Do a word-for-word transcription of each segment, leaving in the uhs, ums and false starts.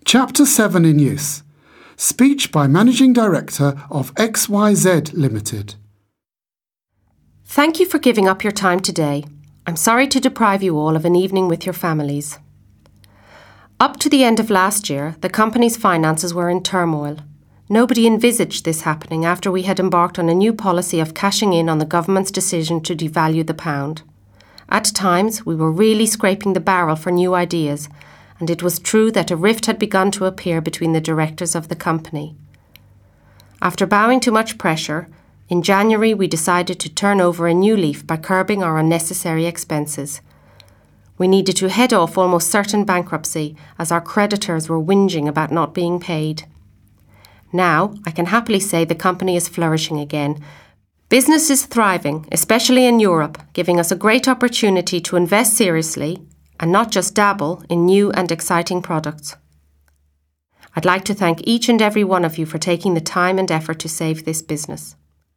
Chapter seven in use. Speech by Managing Director of X Y Z Limited. Thank you for giving up your time today. I'm sorry to deprive you all of an evening with your families. Up to the end of last year, the company's finances were in turmoil. Nobody envisaged this happening after we had embarked on a new policy of cashing in on the government's decision to devalue the pound. At times, we were really scraping the barrel for new ideas, and it was true that a rift had begun to appear between the directors of the company. After bowing to much pressure, in January we decided to turn over a new leaf by curbing our unnecessary expenses. We needed to head off almost certain bankruptcy as our creditors were whinging about not being paid. Now, I can happily say the company is flourishing again. Business is thriving, especially in Europe, giving us a great opportunity to invest seriously and not just dabble in new and exciting products. I'd like to thank each and every one of you for taking the time and effort to save this business.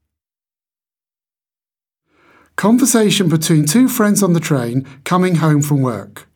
Conversation between two friends on the train coming home from work.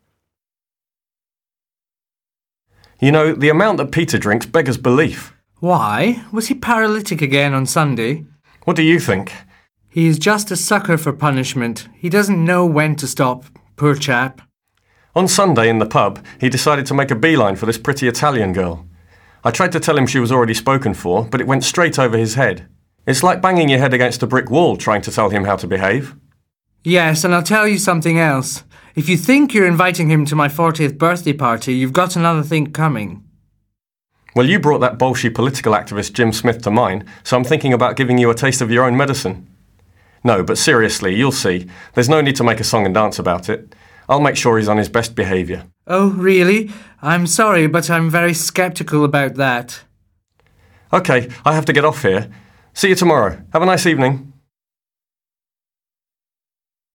You know, the amount that Peter drinks beggars belief. Why? Was he paralytic again on Sunday? What do you think? He is just a sucker for punishment. He doesn't know when to stop, poor chap. On Sunday in the pub, he decided to make a beeline for this pretty Italian girl. I tried to tell him she was already spoken for, but it went straight over his head. It's like banging your head against a brick wall trying to tell him how to behave. Yes, and I'll tell you something else. If you think you're inviting him to my fortieth birthday party, you've got another thing coming. Well, you brought that Bolshie political activist Jim Smith to mind, so I'm thinking about giving you a taste of your own medicine. No, but seriously, you'll see. There's no need to make a song and dance about it. I'll make sure he's on his best behaviour. Oh, really? I'm sorry, but I'm very sceptical about that. OK, I have to get off here. See you tomorrow. Have a nice evening.